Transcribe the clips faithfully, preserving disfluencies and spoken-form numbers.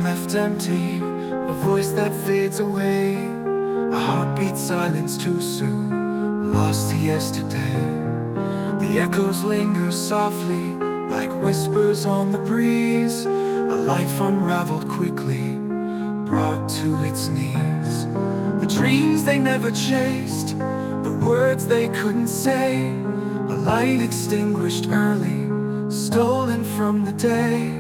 time left empty, a voice that fades away, a heartbeat silenced too soon, lost to yesterday. The echoes linger softly, like whispers on the breeze, a life unraveled quickly, brought to its knees. The dreams they never chased, the words they couldn't say, a light extinguished early, stolen from the day.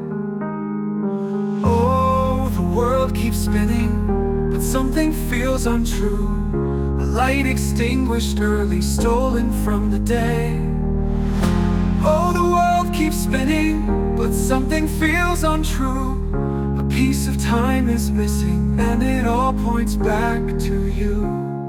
Oh, the world keeps spinning, but something feels untrue. A light extinguished early, stolen from the day. Oh, the world keeps spinning, but something feels untrue. A piece of time is missing, and it all points back to you.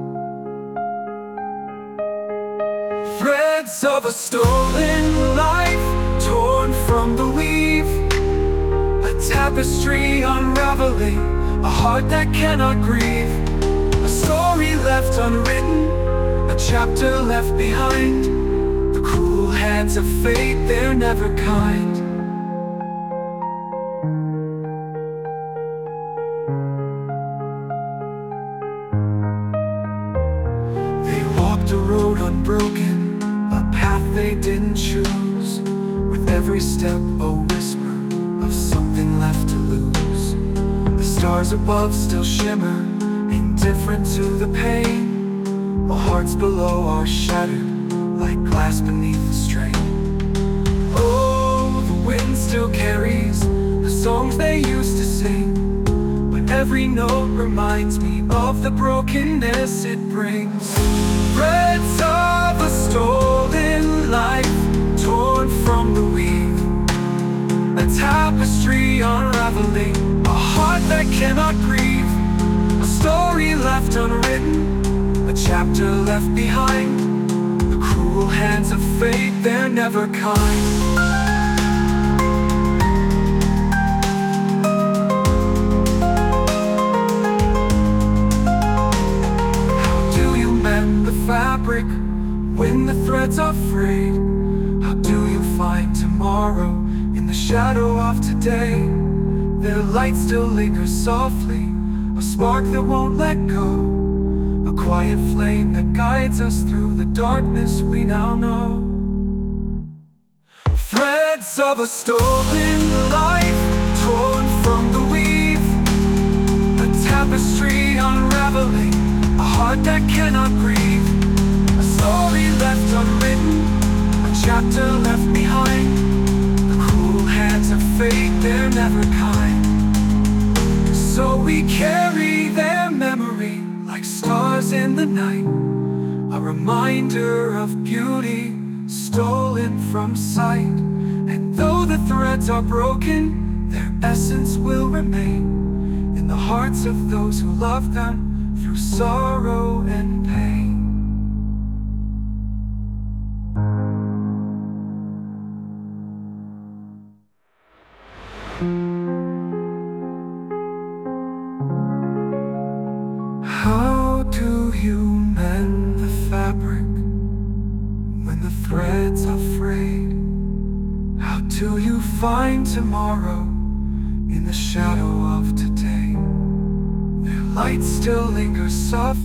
Threads of a stolen life, torn from the weave, a tapestry unraveling, a heart that cannot grieve, a story left unwritten, a chapter left behind. The cruel hands of fate, they're never kind. They walked a road unbroken, a path they didn't choose, with every step a whisper of something left to lose. The stars above still shimmer, indifferent to the pain, while hearts below are shattered like glass beneath the strain. Oh, the wind still carries the songs they used to sing, but every note reminds me of the brokenness it brings. Threads of a stolen life, torn from the weave, a tapestry unraveling, a heart that cannot grieve, a story left unwritten, a chapter left behind. The cruel hands of fate, they're never kind. Fabric when the threads are frayed? How do you find tomorrow in the shadow of today? Their light still lingers softly, a spark that won't let go, a quiet flame that guides us through the darkness we now know. Threads of a stolen life, torn from the weave, a tapestry unraveling, a heart that cannot grieve, a story left unwritten, a chapter left behind. The cruel hands of fate, they're never kind. So we carry their memory like stars in the night, a reminder of beauty stolen from sight. And though the threads are broken, their essence will remain in the hearts of those who love them through sorrow and pain. How do you mend the fabric when the threads are frayed? How do you find tomorrow in the shadow of today? Their light still lingers soft